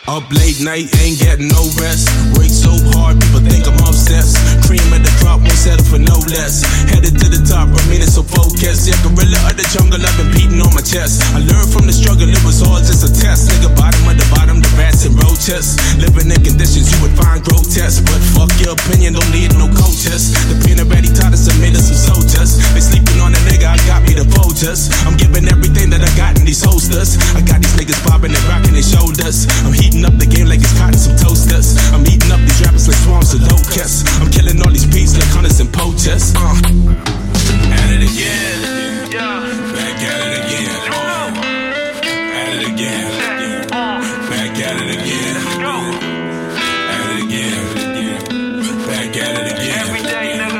Up late night, ain't getting no rest. Work so hard, people think I'm obsessed. Cream at the drop, won't settle for no less. Headed to the top, remaining so focused. Yeah, gorilla of the jungle, I've been beating on my chest. I learned from the struggle, it was all just a test. Nigga, bottom of the bottom, the rats and roaches. Living in conditions you would find grotesque. But fuck your opinion, don't need no coaches. The peanut ready taught us and made us some soldiers. They sleeping on a nigga, I got me the vultures. I'm giving everything that I got in these holsters. I got these niggas bobbing and rocking their shoulders. I'm heating up the game like it's cotton some toasters. I'm eating up these rappers like swarms of locusts. I'm killing all these beats like hunters and poachers. At it again. Back at it again. At it again. Back at it again. At it again. Back at it again. Every day, nigga.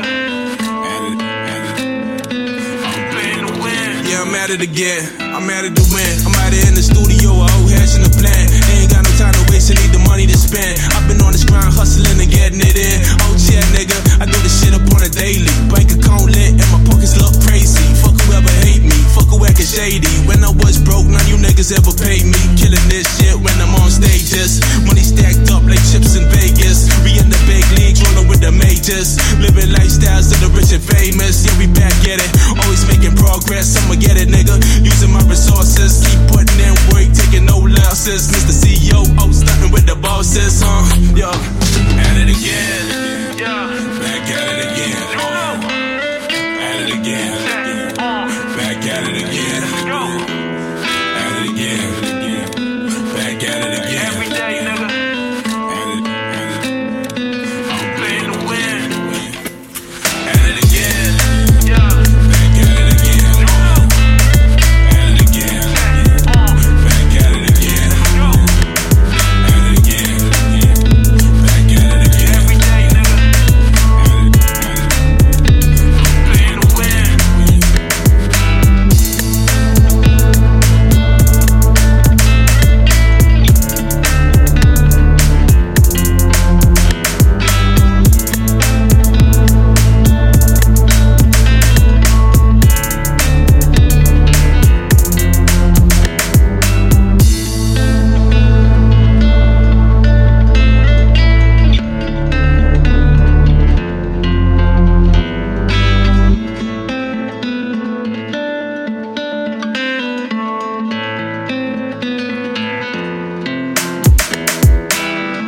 I'm playing to win. Yeah, I'm at it again. I'm at it to win. I'm out here in the studio, a whole hashing the plan. Ain't got no time to waste, I need the money to spend. I've been on this grind, hustling and getting it in. Oh yeah, nigga, I do this shit up on a daily. Bank account lit and my pockets look crazy. Fuck whoever hate me, fuck who acting shady. When I was broke, none you niggas ever paid me. Killing this shit when I'm on stages. Money stacked up like chips in Vegas. We in the big leagues, rolling with the majors. Living lifestyles of the rich and famous. Yeah, we back at it, always making progress. I'ma get it, nigga. Using my resources, keep putting in work, taking no losses. Mr. CEO, stunting with the bosses, yo.